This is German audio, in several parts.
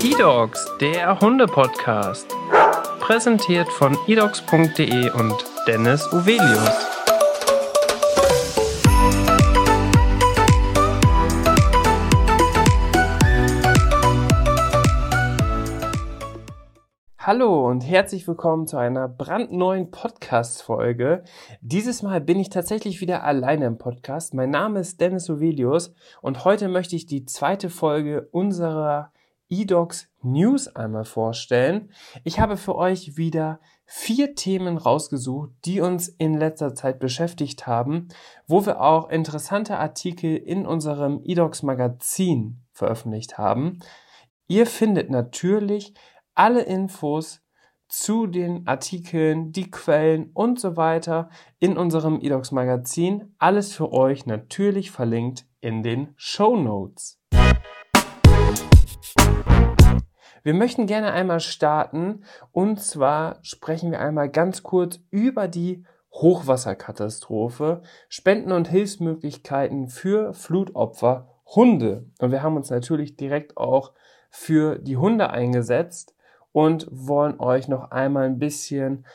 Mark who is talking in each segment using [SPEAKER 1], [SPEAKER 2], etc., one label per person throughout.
[SPEAKER 1] eDogs, der Hunde-Podcast. Präsentiert von edogs.de und Dennis Uvelius. Hallo und herzlich willkommen zu einer brandneuen Podcast-Folge. Dieses Mal bin ich tatsächlich wieder alleine im Podcast. Mein Name ist Dennis Uvelius und heute möchte ich die zweite Folge unserer eDogs News einmal vorstellen. Ich habe für euch wieder 4 Themen rausgesucht, die uns in letzter Zeit beschäftigt haben, wo wir auch interessante Artikel in unserem eDogs Magazin veröffentlicht haben. Ihr findet natürlich alle Infos zu den Artikeln, die Quellen und so weiter in unserem eDogs Magazin. Alles für euch natürlich verlinkt in den Shownotes. Wir möchten gerne einmal starten und zwar sprechen wir einmal ganz kurz über die Hochwasserkatastrophe, Spenden und Hilfsmöglichkeiten für Flutopfer Hunde. Und wir haben uns natürlich direkt auch für die Hunde eingesetzt und wollen euch noch einmal ein bisschen,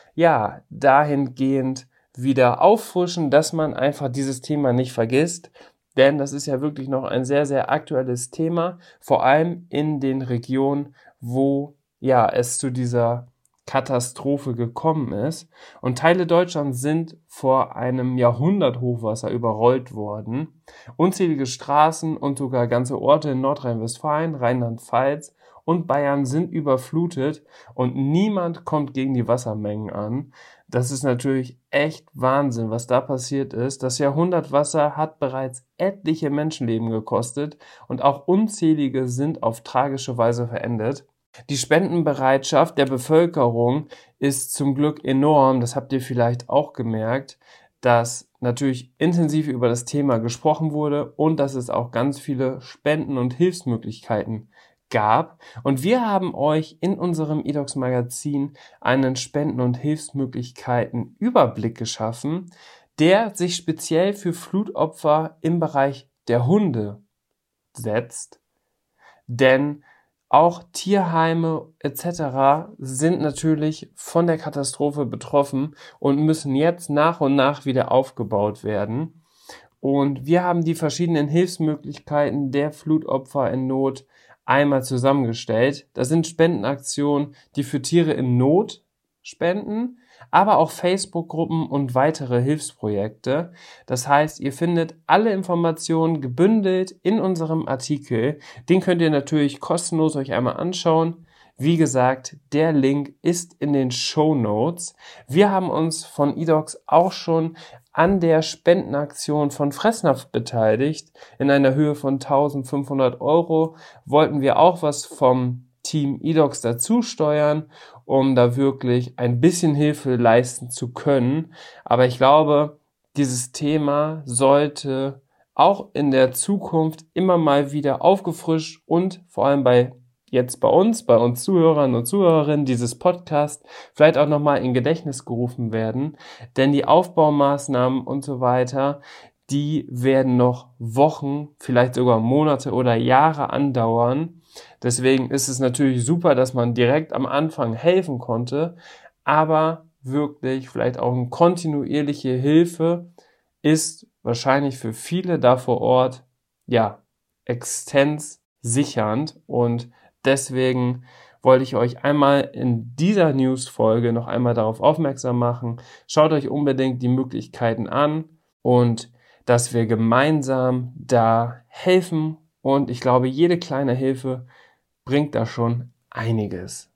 [SPEAKER 1] dahingehend wieder auffrischen, dass man einfach dieses Thema nicht vergisst. Denn das ist ja wirklich noch ein sehr, sehr aktuelles Thema, vor allem in den Regionen, wo es zu dieser Katastrophe gekommen ist. Und Teile Deutschlands sind vor einem Jahrhundert-Hochwasser überrollt worden. Unzählige Straßen und sogar ganze Orte in Nordrhein-Westfalen, Rheinland-Pfalz und Bayern sind überflutet und niemand kommt gegen die Wassermengen an. Das ist natürlich echt Wahnsinn, was da passiert ist. Das Jahrhundertwasser hat bereits etliche Menschenleben gekostet und auch unzählige sind auf tragische Weise verendet. Die Spendenbereitschaft der Bevölkerung ist zum Glück enorm. Das habt ihr vielleicht auch gemerkt, dass natürlich intensiv über das Thema gesprochen wurde und dass es auch ganz viele Spenden- und Hilfsmöglichkeiten gab. Und wir haben euch in unserem eDogs Magazin einen Spenden- und Hilfsmöglichkeiten Überblick geschaffen, der sich speziell für Flutopfer im Bereich der Hunde setzt. Denn auch Tierheime etc. sind natürlich von der Katastrophe betroffen und müssen jetzt nach und nach wieder aufgebaut werden. Und wir haben die verschiedenen Hilfsmöglichkeiten der Flutopfer in Not einmal zusammengestellt. Das sind Spendenaktionen, die für Tiere in Not spenden, aber auch Facebook-Gruppen und weitere Hilfsprojekte. Das heißt, ihr findet alle Informationen gebündelt in unserem Artikel. Den könnt ihr natürlich kostenlos euch einmal anschauen. Wie gesagt, der Link ist in den Shownotes. Wir haben uns von eDogs auch schon an der Spendenaktion von Fressnapf beteiligt. In einer Höhe von 1.500 € wollten wir auch was vom Team eDogs dazu steuern, um da wirklich ein bisschen Hilfe leisten zu können. Aber ich glaube, dieses Thema sollte auch in der Zukunft immer mal wieder aufgefrischt und vor allem bei uns Zuhörern und Zuhörerinnen dieses Podcasts vielleicht auch nochmal in Gedächtnis gerufen werden. Denn die Aufbaumaßnahmen und so weiter, die werden noch Wochen, vielleicht sogar Monate oder Jahre andauern. Deswegen ist es natürlich super, dass man direkt am Anfang helfen konnte, aber wirklich vielleicht auch eine kontinuierliche Hilfe ist wahrscheinlich für viele da vor Ort, existenzsichernd und deswegen wollte ich euch einmal in dieser News-Folge noch einmal darauf aufmerksam machen. Schaut euch unbedingt die Möglichkeiten an und dass wir gemeinsam da helfen. Und ich glaube, jede kleine Hilfe bringt da schon einiges.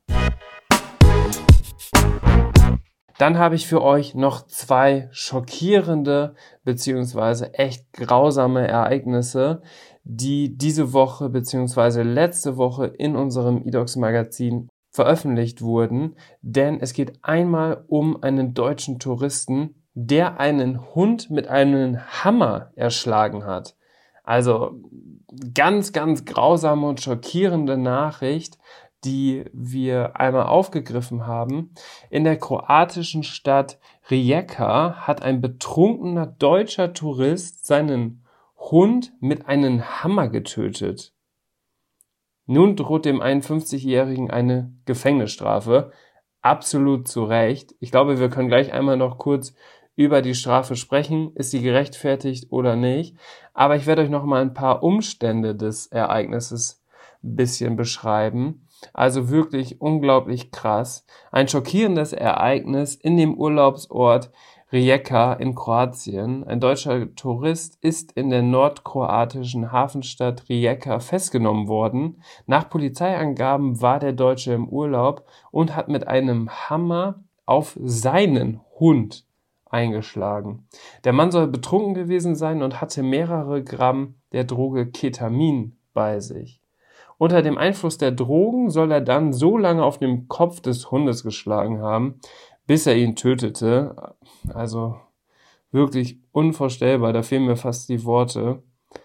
[SPEAKER 1] Dann habe ich für euch noch 2 schockierende bzw. echt grausame Ereignisse, die diese Woche bzw. letzte Woche in unserem eDogs Magazin veröffentlicht wurden. Denn es geht einmal um einen deutschen Touristen, der einen Hund mit einem Hammer erschlagen hat. Also ganz, ganz grausame und schockierende Nachricht, die wir einmal aufgegriffen haben. In der kroatischen Stadt Rijeka hat ein betrunkener deutscher Tourist seinen Hund mit einem Hammer getötet. Nun droht dem 51-Jährigen eine Gefängnisstrafe. Absolut zu Recht. Ich glaube, wir können gleich einmal noch kurz über die Strafe sprechen. Ist sie gerechtfertigt oder nicht? Aber ich werde euch noch mal ein paar Umstände des Ereignisses ein bisschen beschreiben. Also wirklich unglaublich krass. Ein schockierendes Ereignis in dem Urlaubsort Rijeka in Kroatien. Ein deutscher Tourist ist in der nordkroatischen Hafenstadt Rijeka festgenommen worden. Nach Polizeiangaben war der Deutsche im Urlaub und hat mit einem Hammer auf seinen Hund eingeschlagen. Der Mann soll betrunken gewesen sein und hatte mehrere Gramm der Droge Ketamin bei sich. Unter dem Einfluss der Drogen soll er dann so lange auf den Kopf des Hundes geschlagen haben, bis er ihn tötete. Also wirklich unvorstellbar, da fehlen mir fast die Worte.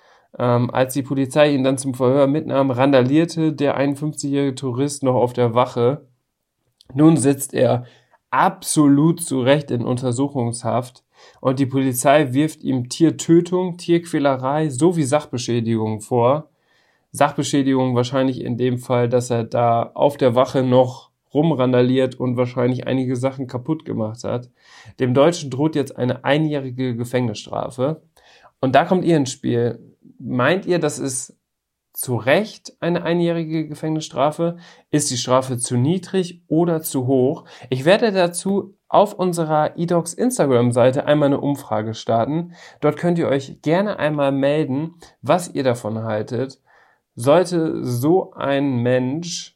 [SPEAKER 1] Als die Polizei ihn dann zum Verhör mitnahm, randalierte der 51-jährige Tourist noch auf der Wache. Nun sitzt er absolut zu Recht in Untersuchungshaft und die Polizei wirft ihm Tiertötung, Tierquälerei sowie Sachbeschädigung vor. Sachbeschädigung wahrscheinlich in dem Fall, dass er da auf der Wache noch rumrandaliert und wahrscheinlich einige Sachen kaputt gemacht hat. Dem Deutschen droht jetzt eine einjährige Gefängnisstrafe. Und da kommt ihr ins Spiel. Meint ihr, das ist zu Recht eine einjährige Gefängnisstrafe? Ist die Strafe zu niedrig oder zu hoch? Ich werde dazu auf unserer eDocs Instagram-Seite einmal eine Umfrage starten. Dort könnt ihr euch gerne einmal melden, was ihr davon haltet. Sollte so ein Mensch,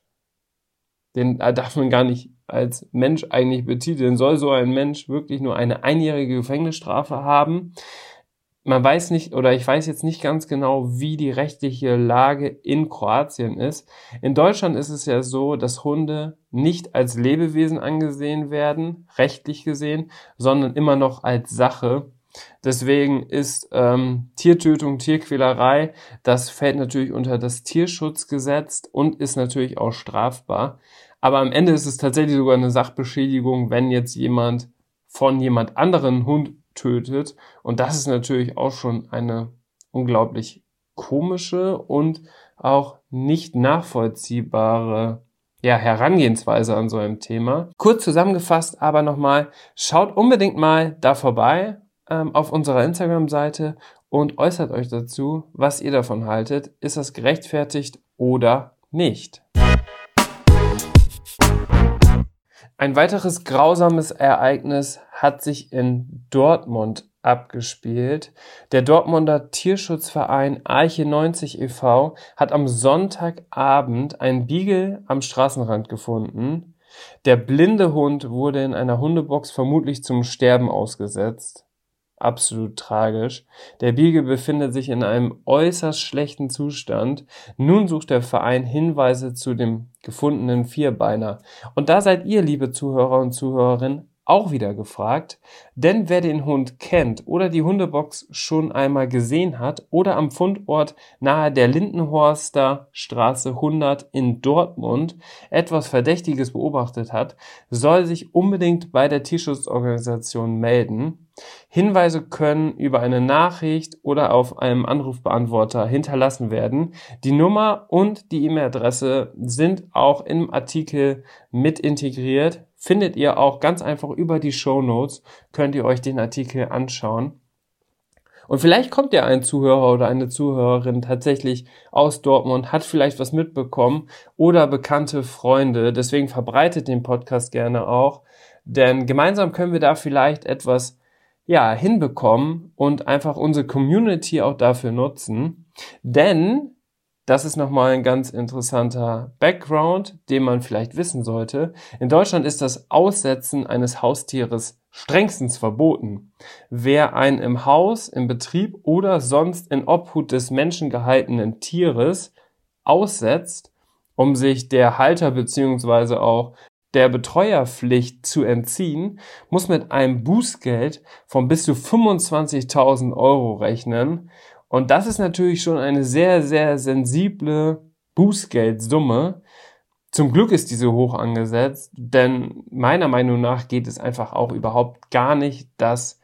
[SPEAKER 1] den darf man gar nicht als Mensch eigentlich betiteln, soll so ein Mensch wirklich nur eine einjährige Gefängnisstrafe haben? Man weiß nicht, oder ich weiß jetzt nicht ganz genau, wie die rechtliche Lage in Kroatien ist. In Deutschland ist es ja so, dass Hunde nicht als Lebewesen angesehen werden, rechtlich gesehen, sondern immer noch als Sache. Deswegen ist Tiertötung, Tierquälerei, das fällt natürlich unter das Tierschutzgesetz und ist natürlich auch strafbar. Aber am Ende ist es tatsächlich sogar eine Sachbeschädigung, wenn jetzt jemand von jemand anderen Hund tötet. Und das ist natürlich auch schon eine unglaublich komische und auch nicht nachvollziehbare Herangehensweise an so einem Thema. Kurz zusammengefasst aber nochmal, schaut unbedingt mal da vorbei auf unserer Instagram-Seite und äußert euch dazu, was ihr davon haltet. Ist das gerechtfertigt oder nicht? Ein weiteres grausames Ereignis hat sich in Dortmund abgespielt. Der Dortmunder Tierschutzverein Arche 90 e.V. hat am Sonntagabend einen Beagle am Straßenrand gefunden. Der blinde Hund wurde in einer Hundebox vermutlich zum Sterben ausgesetzt. Absolut tragisch. Der Beagle befindet sich in einem äußerst schlechten Zustand. Nun sucht der Verein Hinweise zu dem gefundenen Vierbeiner. Und da seid ihr, liebe Zuhörer und Zuhörerinnen, auch wieder gefragt, denn wer den Hund kennt oder die Hundebox schon einmal gesehen hat oder am Fundort nahe der Lindenhorster Straße 100 in Dortmund etwas Verdächtiges beobachtet hat, soll sich unbedingt bei der Tierschutzorganisation melden. Hinweise können über eine Nachricht oder auf einem Anrufbeantworter hinterlassen werden. Die Nummer und die E-Mail-Adresse sind auch im Artikel mit integriert. Findet ihr auch ganz einfach über die Shownotes, könnt ihr euch den Artikel anschauen. Und vielleicht kommt ja ein Zuhörer oder eine Zuhörerin tatsächlich aus Dortmund, hat vielleicht was mitbekommen oder bekannte Freunde. Deswegen verbreitet den Podcast gerne auch, denn gemeinsam können wir da vielleicht etwas hinbekommen und einfach unsere Community auch dafür nutzen. Denn das ist nochmal ein ganz interessanter Background, den man vielleicht wissen sollte. In Deutschland ist das Aussetzen eines Haustieres strengstens verboten. Wer ein im Haus, im Betrieb oder sonst in Obhut des Menschen gehaltenen Tieres aussetzt, um sich der Halter bzw. auch der Betreuerpflicht zu entziehen, muss mit einem Bußgeld von bis zu 25.000 Euro rechnen. Und das ist natürlich schon eine sehr, sehr sensible Bußgeldsumme. Zum Glück ist diese hoch angesetzt, denn meiner Meinung nach geht es einfach auch überhaupt gar nicht, dass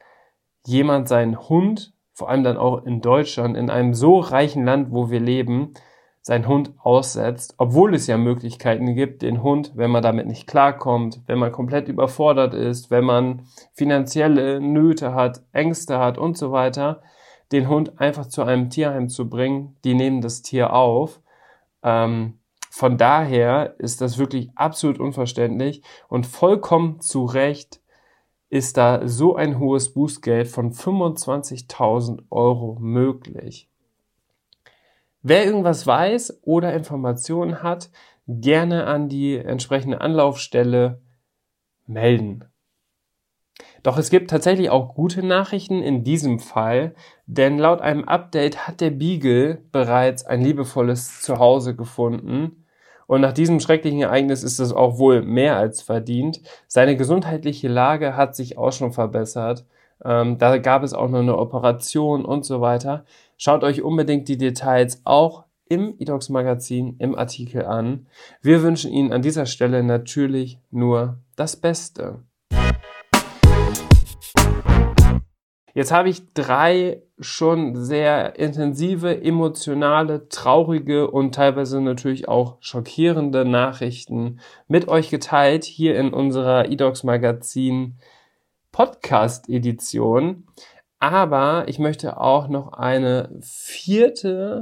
[SPEAKER 1] jemand seinen Hund, vor allem dann auch in Deutschland, in einem so reichen Land, wo wir leben, seinen Hund aussetzt, obwohl es ja Möglichkeiten gibt, den Hund, wenn man damit nicht klarkommt, wenn man komplett überfordert ist, wenn man finanzielle Nöte hat, Ängste hat und so weiter, den Hund einfach zu einem Tierheim zu bringen. Die nehmen das Tier auf. Von daher ist das wirklich absolut unverständlich und vollkommen zu Recht ist da so ein hohes Bußgeld von 25.000 Euro möglich. Wer irgendwas weiß oder Informationen hat, gerne an die entsprechende Anlaufstelle melden. Doch es gibt tatsächlich auch gute Nachrichten in diesem Fall, denn laut einem Update hat der Beagle bereits ein liebevolles Zuhause gefunden. Und nach diesem schrecklichen Ereignis ist es auch wohl mehr als verdient. Seine gesundheitliche Lage hat sich auch schon verbessert. Da gab es auch noch eine Operation und so weiter. Schaut euch unbedingt die Details auch im eDogs Magazin im Artikel an. Wir wünschen Ihnen an dieser Stelle natürlich nur das Beste. Jetzt habe ich 3 schon sehr intensive, emotionale, traurige und teilweise natürlich auch schockierende Nachrichten mit euch geteilt, hier in unserer eDogs Magazin Podcast-Edition. Aber ich möchte auch noch einen vierten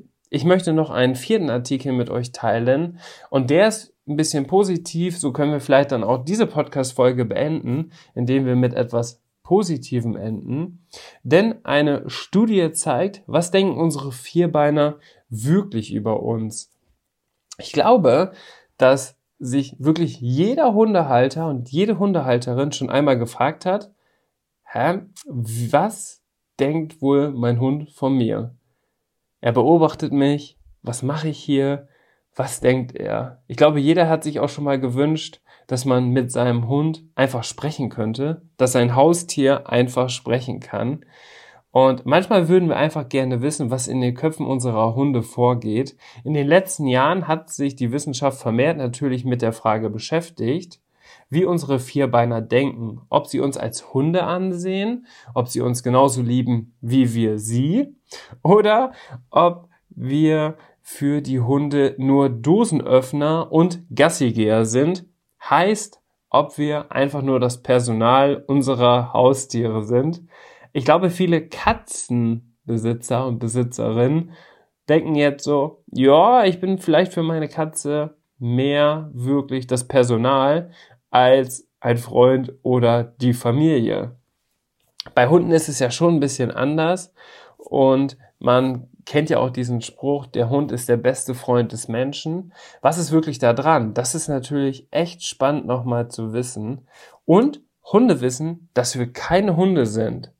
[SPEAKER 1] Artikel mit euch teilen. Und der ist ein bisschen positiv. So können wir vielleicht dann auch diese Podcast-Folge beenden, indem wir mit etwas Positivem enden. Denn eine Studie zeigt, was denken unsere Vierbeiner wirklich über uns. Ich glaube, dass sich wirklich jeder Hundehalter und jede Hundehalterin schon einmal gefragt hat, was denkt wohl mein Hund von mir? Er beobachtet mich, was mache ich hier, was denkt er? Ich glaube, jeder hat sich auch schon mal gewünscht, dass man mit seinem Hund einfach sprechen könnte, dass sein Haustier einfach sprechen kann. Und manchmal würden wir einfach gerne wissen, was in den Köpfen unserer Hunde vorgeht. In den letzten Jahren hat sich die Wissenschaft vermehrt natürlich mit der Frage beschäftigt, wie unsere Vierbeiner denken, ob sie uns als Hunde ansehen, ob sie uns genauso lieben wie wir sie oder ob wir für die Hunde nur Dosenöffner und Gassigeher sind, heißt, ob wir einfach nur das Personal unserer Haustiere sind. Ich glaube, viele Katzenbesitzer und Besitzerinnen denken jetzt so, ja, ich bin vielleicht für meine Katze mehr wirklich das Personal als ein Freund oder die Familie. Bei Hunden ist es ja schon ein bisschen anders und man kennt ja auch diesen Spruch, der Hund ist der beste Freund des Menschen. Was ist wirklich da dran? Das ist natürlich echt spannend nochmal zu wissen. Und Hunde wissen, dass wir keine Hunde sind.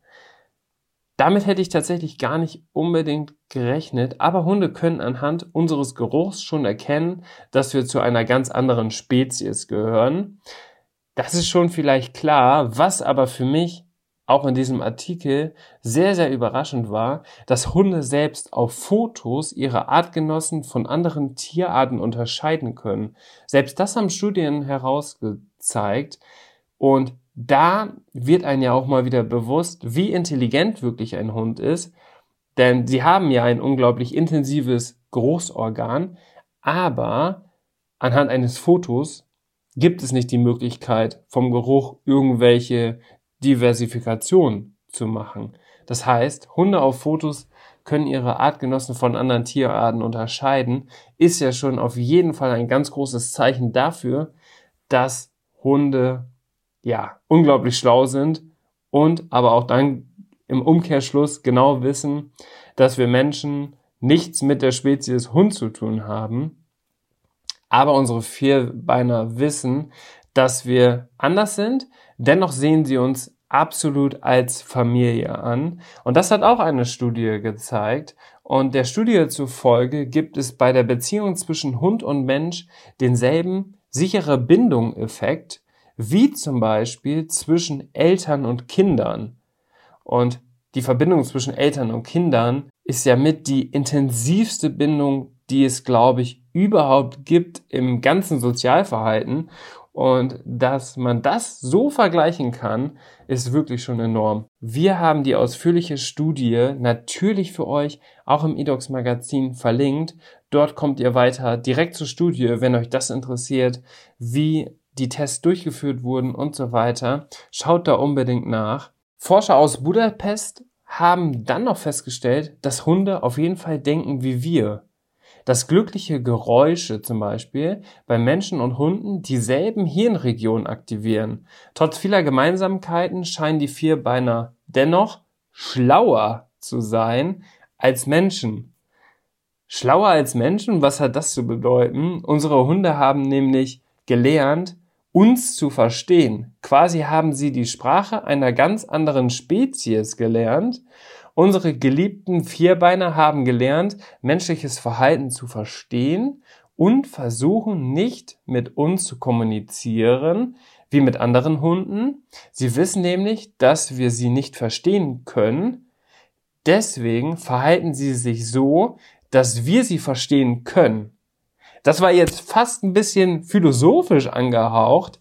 [SPEAKER 1] Damit hätte ich tatsächlich gar nicht unbedingt gerechnet, aber Hunde können anhand unseres Geruchs schon erkennen, dass wir zu einer ganz anderen Spezies gehören. Das ist schon vielleicht klar, was aber für mich auch in diesem Artikel sehr, sehr überraschend war, dass Hunde selbst auf Fotos ihre Artgenossen von anderen Tierarten unterscheiden können. Selbst das haben Studien herausgezeigt und da wird einem ja auch mal wieder bewusst, wie intelligent wirklich ein Hund ist, denn sie haben ja ein unglaublich intensives Geruchsorgan, aber anhand eines Fotos gibt es nicht die Möglichkeit, vom Geruch irgendwelche Diversifikation zu machen. Das heißt, Hunde auf Fotos können ihre Artgenossen von anderen Tierarten unterscheiden, ist ja schon auf jeden Fall ein ganz großes Zeichen dafür, dass Hunde unglaublich schlau sind und aber auch dann im Umkehrschluss genau wissen, dass wir Menschen nichts mit der Spezies Hund zu tun haben. Aber unsere Vierbeiner wissen, dass wir anders sind. Dennoch sehen sie uns absolut als Familie an. Und das hat auch eine Studie gezeigt. Und der Studie zufolge gibt es bei der Beziehung zwischen Hund und Mensch denselben sichere Bindung-Effekt wie zum Beispiel zwischen Eltern und Kindern. Und die Verbindung zwischen Eltern und Kindern ist ja mit die intensivste Bindung, die es, glaube ich, überhaupt gibt im ganzen Sozialverhalten. Und dass man das so vergleichen kann, ist wirklich schon enorm. Wir haben die ausführliche Studie natürlich für euch auch im eDocs Magazin verlinkt. Dort kommt ihr weiter direkt zur Studie, wenn euch das interessiert, wie die Tests durchgeführt wurden und so weiter. Schaut da unbedingt nach. Forscher aus Budapest haben dann noch festgestellt, dass Hunde auf jeden Fall denken wie wir. Dass glückliche Geräusche zum Beispiel bei Menschen und Hunden dieselben Hirnregionen aktivieren. Trotz vieler Gemeinsamkeiten scheinen die Vierbeiner dennoch schlauer zu sein als Menschen. Schlauer als Menschen? Was hat das zu bedeuten? Unsere Hunde haben nämlich gelernt, uns zu verstehen. Quasi haben sie die Sprache einer ganz anderen Spezies gelernt. Unsere geliebten Vierbeiner haben gelernt, menschliches Verhalten zu verstehen und versuchen nicht mit uns zu kommunizieren, wie mit anderen Hunden. Sie wissen nämlich, dass wir sie nicht verstehen können. Deswegen verhalten sie sich so, dass wir sie verstehen können. Das war jetzt fast ein bisschen philosophisch angehaucht,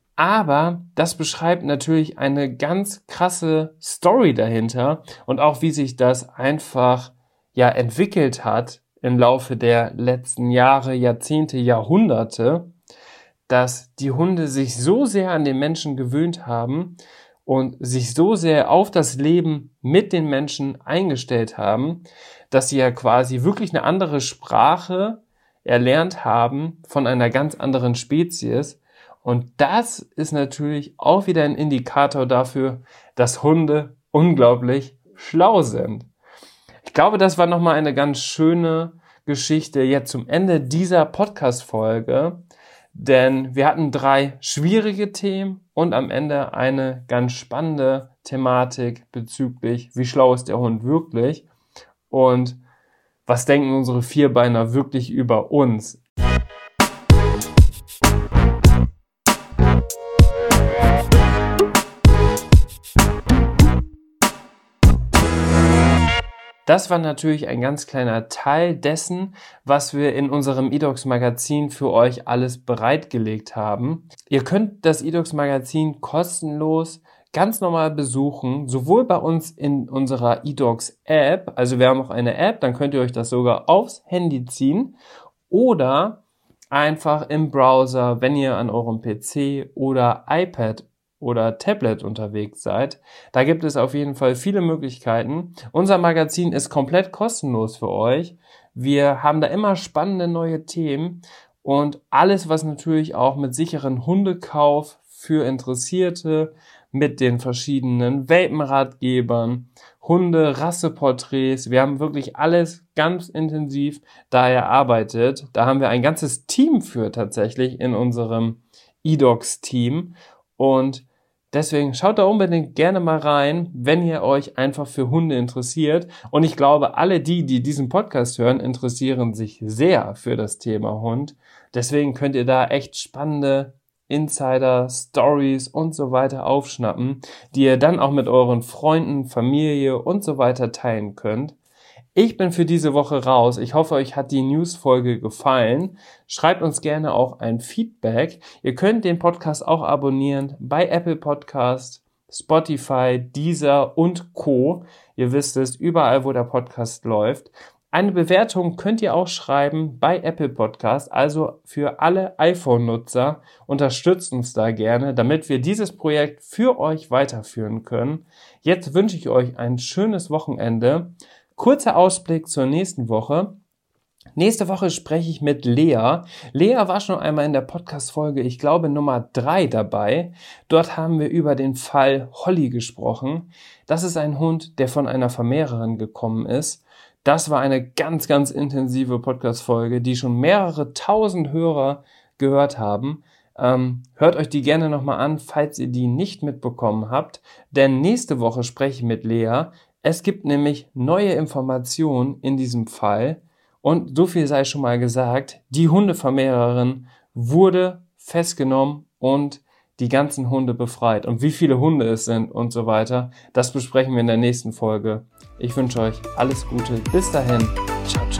[SPEAKER 1] aber das beschreibt natürlich eine ganz krasse Story dahinter und auch wie sich das einfach entwickelt hat im Laufe der letzten Jahre, Jahrzehnte, Jahrhunderte, dass die Hunde sich so sehr an den Menschen gewöhnt haben und sich so sehr auf das Leben mit den Menschen eingestellt haben, dass sie ja quasi wirklich eine andere Sprache erlernt haben von einer ganz anderen Spezies. Und das ist natürlich auch wieder ein Indikator dafür, dass Hunde unglaublich schlau sind. Ich glaube, das war nochmal eine ganz schöne Geschichte jetzt zum Ende dieser Podcast-Folge, denn wir hatten 3 schwierige Themen und am Ende eine ganz spannende Thematik bezüglich, wie schlau ist der Hund wirklich und was denken unsere Vierbeiner wirklich über uns. Das war natürlich ein ganz kleiner Teil dessen, was wir in unserem eDocs Magazin für euch alles bereitgelegt haben. Ihr könnt das eDocs Magazin kostenlos ganz normal besuchen, sowohl bei uns in unserer eDocs App, also wir haben auch eine App, dann könnt ihr euch das sogar aufs Handy ziehen, oder einfach im Browser, wenn ihr an eurem PC oder iPad oder Tablet unterwegs seid. Da gibt es auf jeden Fall viele Möglichkeiten. Unser Magazin ist komplett kostenlos für euch. Wir haben da immer spannende neue Themen und alles, was natürlich auch mit sicheren Hundekauf für Interessierte, mit den verschiedenen Welpenratgebern, Hunde-Rasseporträts. Wir haben wirklich alles ganz intensiv da erarbeitet. Da haben wir ein ganzes Team für tatsächlich in unserem eDocs-Team und deswegen schaut da unbedingt gerne mal rein, wenn ihr euch einfach für Hunde interessiert. Und ich glaube, alle die diesen Podcast hören, interessieren sich sehr für das Thema Hund. Deswegen könnt ihr da echt spannende Insider, Stories und so weiter aufschnappen, die ihr dann auch mit euren Freunden, Familie und so weiter teilen könnt. Ich bin für diese Woche raus. Ich hoffe, euch hat die News-Folge gefallen. Schreibt uns gerne auch ein Feedback. Ihr könnt den Podcast auch abonnieren bei Apple Podcast, Spotify, Deezer und Co. Ihr wisst es, überall, wo der Podcast läuft. Eine Bewertung könnt ihr auch schreiben bei Apple Podcast, also für alle iPhone-Nutzer. Unterstützt uns da gerne, damit wir dieses Projekt für euch weiterführen können. Jetzt wünsche ich euch ein schönes Wochenende. Kurzer Ausblick zur nächsten Woche. Nächste Woche spreche ich mit Lea. Lea war schon einmal in der Podcast-Folge, ich glaube Nummer 3 dabei. Dort haben wir über den Fall Holly gesprochen. Das ist ein Hund, der von einer Vermehrerin gekommen ist. Das war eine ganz, ganz intensive Podcast-Folge, die schon mehrere tausend Hörer gehört haben. Hört euch die gerne nochmal an, falls ihr die nicht mitbekommen habt. Denn nächste Woche spreche ich mit Lea. Es gibt nämlich neue Informationen in diesem Fall. Und so viel sei schon mal gesagt, die Hundevermehrerin wurde festgenommen und die ganzen Hunde befreit. Und wie viele Hunde es sind und so weiter, das besprechen wir in der nächsten Folge. Ich wünsche euch alles Gute. Bis dahin. Ciao, ciao.